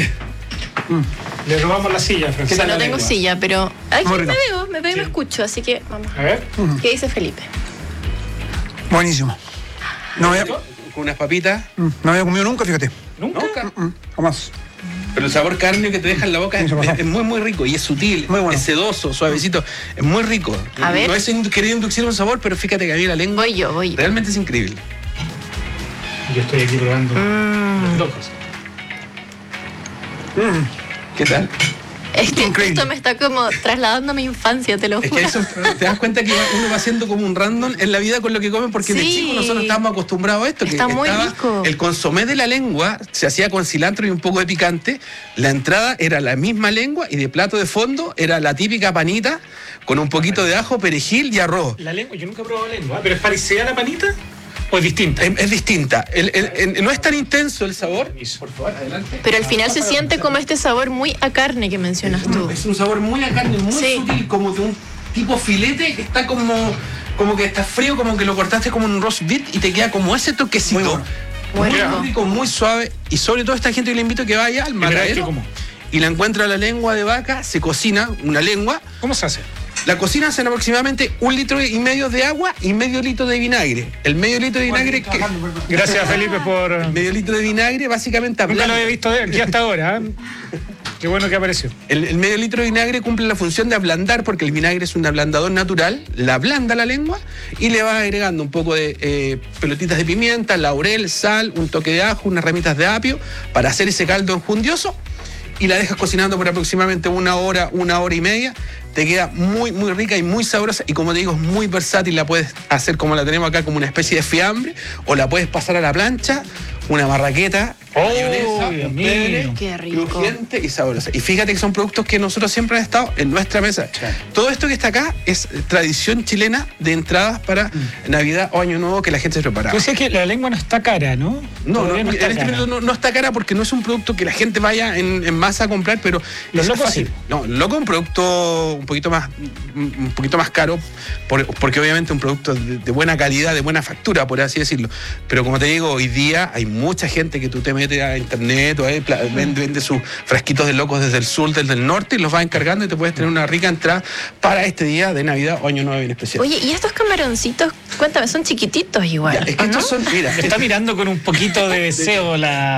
Le robamos la silla, Francisca. No tengo silla, pero aquí me veo y me escucho, así que vamos. A ver. ¿Qué dice Felipe? Buenísimo. Con unas papitas. No había comido nunca, fíjate. ¿Nunca? Jamás. Pero el sabor carne que te deja en la boca es muy, muy rico, y es sutil, muy bueno. Es sedoso, suavecito, es muy rico. A ver. No es querido inducir un sabor, pero fíjate que a mí la lengua voy yo. Realmente es increíble. Yo estoy aquí probando los locos. ¿Qué tal? Esto me está como trasladando a mi infancia, te lo juro. Es que eso, te das cuenta que uno va siendo como un random en la vida con lo que come, porque de chico nosotros estábamos acostumbrados a esto. Está muy rico. El consomé de la lengua se hacía con cilantro y un poco de picante. La entrada era la misma lengua, y de plato de fondo era la típica panita con un poquito de ajo, perejil y arroz. La lengua, yo nunca he probado lengua, pero ¿es parecida a la panita? ¿O es distinta? Es distinta. No es tan intenso el sabor. Por favor, adelante. Pero al final se siente como este sabor muy a carne que mencionas tú. Es un sabor muy a carne, muy sutil, como de un tipo filete que está como que está frío, como que lo cortaste como un roast beef y te queda como ese toquecito. Muy rico, muy suave. Y sobre todo esta gente que le invito a que vaya al matadero y la encuentra la lengua de vaca, se cocina una lengua. ¿Cómo se hace? La cocina hacen aproximadamente 1,5 litros de agua y medio litro de vinagre. El medio litro de vinagre que... Gracias, Felipe, por... Medio litro de vinagre básicamente ablanda. Nunca lo había visto aquí hasta ahora, ¿eh? Qué bueno que apareció. El medio litro de vinagre cumple la función de ablandar, porque el vinagre es un ablandador natural, la ablanda la lengua, y le vas agregando un poco de pelotitas de pimienta, laurel, sal, un toque de ajo, unas ramitas de apio, para hacer ese caldo enjundioso, y la dejas cocinando por aproximadamente 1 hora, 1 hora y media. Te queda muy, muy rica y muy sabrosa, y como te digo, es muy versátil. La puedes hacer como la tenemos acá, como una especie de fiambre, o la puedes pasar a la plancha, una marraqueta, mayonesa, Dios un mío. pebre, Qué rico. crujiente y sabrosa. Y fíjate que son productos que nosotros siempre han estado en nuestra mesa. Todo esto que está acá es tradición chilena de entradas para Navidad o Año Nuevo que la gente se prepara. Tú decías que la lengua no está cara, ¿no? No, Todavía en está este cara. momento no está cara porque no es un producto que la gente vaya en masa a comprar, pero Los es locos fácil. sí. No, loco es un producto un poquito más caro, porque obviamente un producto de buena calidad, de buena factura, por así decirlo. Pero como te digo, hoy día hay mucha gente que tú te metes a internet o ahí vende sus frasquitos de locos desde el sur, desde el norte, y los vas encargando y te puedes tener una rica entrada para este día de Navidad o Año Nuevo en especial. Oye, ¿y estos camaroncitos, cuéntame, son chiquititos igual? Ya, es que ¿o no? estos son, mira, Me está mirando con un poquito de deseo la...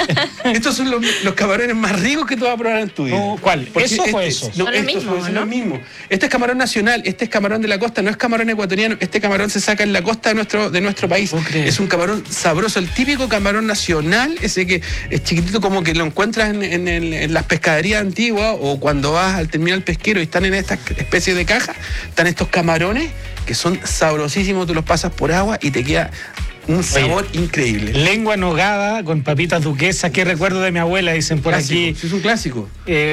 estos son los camarones más ricos que tú vas a probar en tu vida. No, ¿cuál? Porque ¿Esos o esos? No, Son los estos mismos, son ¿no? los mismos. Este es camarón nacional, este es camarón de la costa, no es camarón ecuatoriano. Este camarón se saca en la costa de nuestro país. Es un camarón sabroso, el típico camarón nacional, ese que es chiquitito, como que lo encuentras en las pescaderías antiguas o cuando vas al terminal pesquero y están en esta especie de caja, están estos camarones que son sabrosísimos, tú los pasas por agua y te queda un sabor increíble. Lengua nogada con papitas duquesas, qué recuerdo de mi abuela, dicen por Clásico, aquí. sí, es un clásico.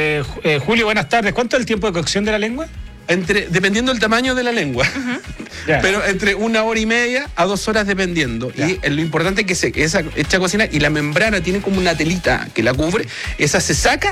Julio, buenas tardes. ¿Cuánto es el tiempo de cocción de la lengua? Dependiendo del tamaño de la lengua. Ya. Pero entre 1 hora y media a 2 horas dependiendo. Y lo importante es que se esa echa a cocinar y la membrana tiene como una telita que la cubre. Esa se saca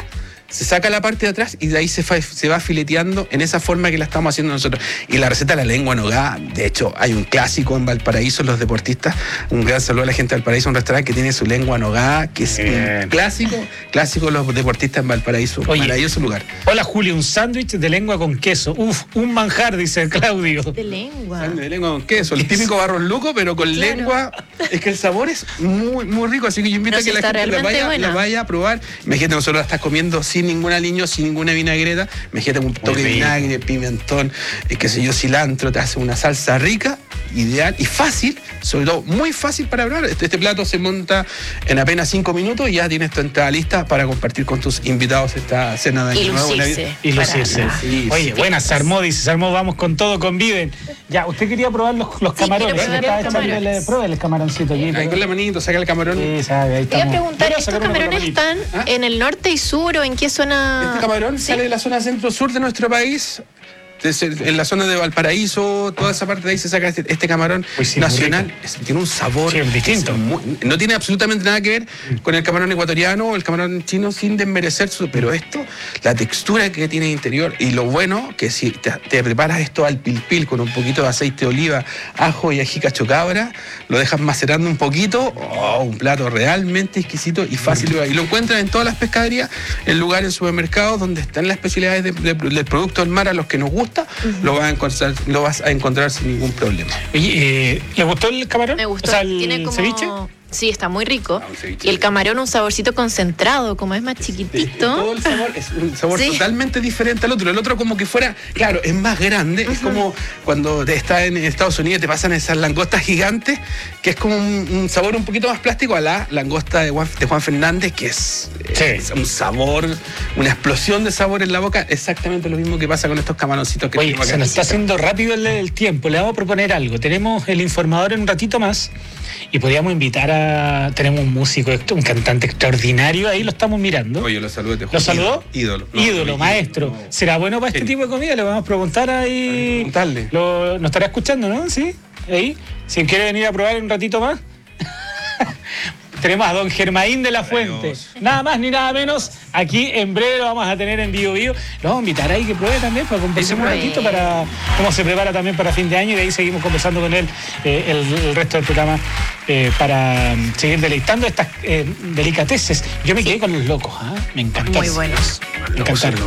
la parte de atrás y de ahí se va fileteando en esa forma que la estamos haciendo nosotros. Y la receta de la lengua nogada, de hecho, hay un clásico en Valparaíso, los deportistas. Un gran saludo a la gente de Valparaíso, un restaurante que tiene su lengua nogada, que es un clásico los deportistas en Valparaíso. Oye, maravilloso lugar. Hola Julio, un sándwich de lengua con queso. Uf, un manjar, dice Claudio. De lengua. De lengua con queso, el típico barro luco, pero con lengua. Es que el sabor es muy, muy rico, así que yo invito No, a que sí, la está gente la realmente buena. vaya a probar. Imagínate, nosotros la estás comiendo sin ningún aliño, sin ninguna vinagreta. Imagínate un toque de vinagre, pimentón, qué sé yo, cilantro, te hace una salsa rica, ideal y fácil, sobre todo muy fácil para probar. Este plato se monta en apenas 5 minutos y ya tienes tu entrada lista para compartir con tus invitados esta cena de Y Año Nuevo. lucirse. Y lucirse. Sí, Oye, buena, se armó, dice, se armó, vamos con todo, conviven. Ya, usted quería probar los camarones. quiero probar Estaba los echándole- camarones. Pruebe el camaroncito aquí. Ahí con la manito, saca el camarón. Sí, sabe, ahí Te iba a estamos. preguntar, Voy a ¿estos sacar uno con la camarones manito. están en el norte y sur o en qué zona? Este camarón ¿Sí? sale de la zona centro-sur de nuestro país. En la zona de Valparaíso, toda esa parte de ahí se saca este camarón sí, nacional. Tiene un sabor distinto. No tiene absolutamente nada que ver con el camarón ecuatoriano o el camarón chino, sin desmerecer pero esto, la textura que tiene interior y lo bueno que si te preparas esto al pil con un poquito de aceite de oliva, ajo y ají cachocabra, lo dejas macerando un poquito, un plato realmente exquisito y fácil. Y lo encuentras en todas las pescaderías, en lugares, en supermercados donde están las especialidades del producto del mar a los que nos gusta. Lo vas a encontrar sin ningún problema. Oye, ¿le gustó el camarón? Me gustó. O sea, el Tiene como... ceviche. Sí, está muy rico. Y el camarón un saborcito concentrado, como es más chiquitito. Todo el sabor es un sabor Sí. totalmente diferente al otro. El otro como que fuera, claro, es más grande. Es como cuando estás en Estados Unidos te pasan esas langostas gigantes, que es como un sabor un poquito más plástico a la langosta de Juan Fernández, que es un sabor, una explosión de sabor en la boca. Exactamente lo mismo que pasa con estos camaroncitos que Oye, tenemos acá. se nos está haciendo rápido el tiempo. Le vamos a proponer algo. Tenemos el informador en un ratito más y podríamos invitar a... Tenemos un músico, un cantante extraordinario, ahí lo estamos mirando. Oye, lo saludé. ¿Lo saludó? Ídolo. Ídolo, maestro. ¿Será bueno para este tipo de comida? Le vamos a preguntar ahí. Preguntarle. Nos estará escuchando, ¿no? Sí. Ahí. Si quiere venir a probar un ratito más. Tenemos a don Germaín de la Fuente. Nada más ni nada menos. Aquí en breve lo vamos a tener en Bio Bio. Lo vamos a invitar ahí que pruebe también para conversar un ratito para cómo se prepara también para fin de año. Y de ahí seguimos conversando con él el resto del programa para seguir deleitando estas delicateces. Yo me quedé con los locos. Me encantaron. Muy buenos. Me encantaron.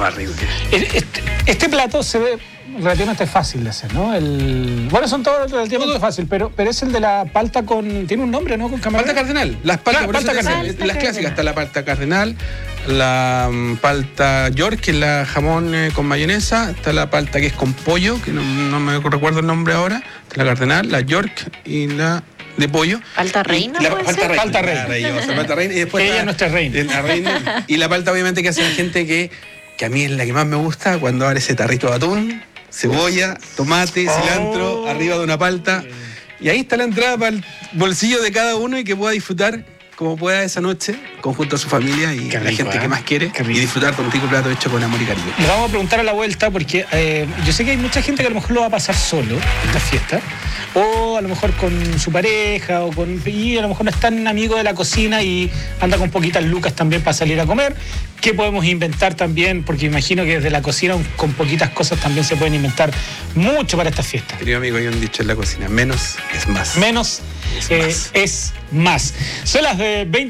Este plato se ve relativamente fácil de hacer, ¿no? Bueno, son todos relativamente fácil, pero es el de la palta con... Tiene un nombre, ¿no? Con camarón. Palta cardenal. Las paltas, Claro, palta cardenal. las clásicas. Está la palta cardenal, la palta york, que es la jamón con mayonesa. Está la palta que es con pollo, que no me recuerdo el nombre ahora. Está la cardenal, la york y la de pollo. ¿Palta reina? La puede palta ser? reina. Palta reina. Maravillosa, palta reina. Y después Ella está es nuestra reina. La reina. Y la palta obviamente que hace la gente que a mí es la que más me gusta cuando abre ese tarrito de atún, cebolla, tomate, cilantro, arriba de una palta. Y ahí está la entrada para el bolsillo de cada uno y que pueda disfrutar como pueda esa noche, conjunto a su familia y a la gente que más quiere, y disfrutar de un rico plato hecho con amor y cariño. Le vamos a preguntar a la vuelta porque yo sé que hay mucha gente que a lo mejor lo va a pasar solo esta fiesta, o a lo mejor con su pareja, y a lo mejor no es tan amigo de la cocina y anda con poquitas lucas también para salir a comer. ¿Qué podemos inventar también? Porque imagino que desde la cocina con poquitas cosas también se pueden inventar mucho para esta fiesta. Querido amigo, hay un dicho en la cocina: menos es más. Menos es más. Son las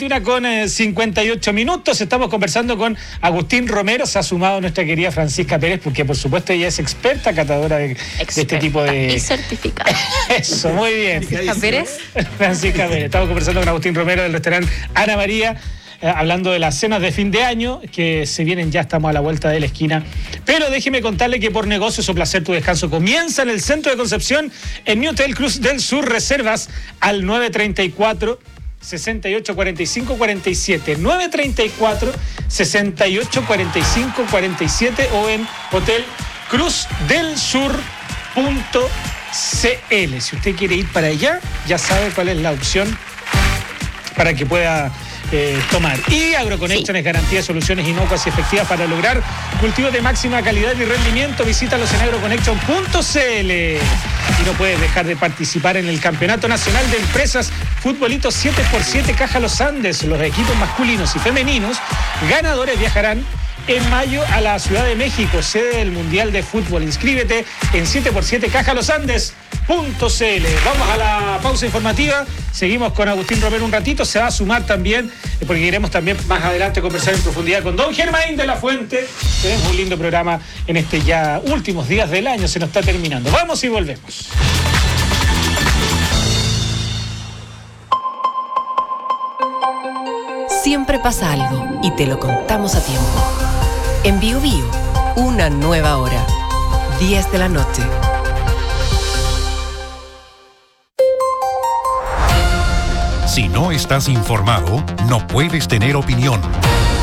21:58. Estamos conversando con Agustín Romero. Se ha sumado nuestra querida Francisca Pérez, porque por supuesto ella es experta catadora de este tipo de... Y certificada. Eso, muy bien. Francisca Pérez. Francisca Pérez. Estamos conversando con Agustín Romero del restaurante Ana María, hablando de las cenas de fin de año que se vienen, ya estamos a la vuelta de la esquina. Pero déjeme contarle que por negocios o placer tu descanso comienza en el centro de Concepción, en New Hotel Cruz del Sur. Reservas al 934 68 45 47, 934 68 45 47 o en hotelcruzdelsur.cl. Si usted quiere ir para allá, ya sabe cuál es la opción para que pueda tomar. Y AgroConnection es garantía de soluciones inocuas y efectivas para lograr cultivos de máxima calidad y rendimiento. Visítalos en agroconnection.cl. Y no puedes dejar de participar en el Campeonato Nacional de Empresas Futbolito 7x7 Caja Los Andes. Los equipos masculinos y femeninos ganadores viajarán en mayo a la Ciudad de México, sede del Mundial de Fútbol. Inscríbete en 7x7 cajalosandes.cl. Vamos a la pausa informativa. Seguimos con Agustín Romero un ratito. Se va a sumar también, porque queremos también más adelante conversar en profundidad con don Germain de la Fuente. Tenemos un lindo programa en este ya últimos días del año. Se nos está terminando. Vamos y volvemos. Siempre pasa algo y te lo contamos a tiempo. En Bio Bio, una nueva hora. 10 de la noche. Si no estás informado, no puedes tener opinión.